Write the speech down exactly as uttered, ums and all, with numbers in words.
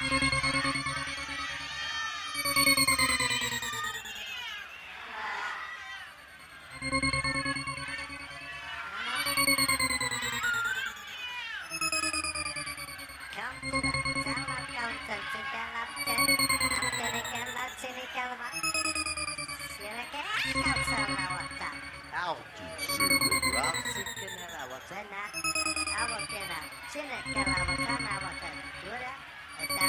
How to cerebral? Awak kena, awak kena, sini kalau awak kena awak kena, dua,